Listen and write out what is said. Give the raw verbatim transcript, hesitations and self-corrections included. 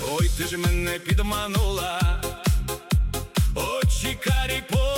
Ой, ти ж мене підманула, очі карі по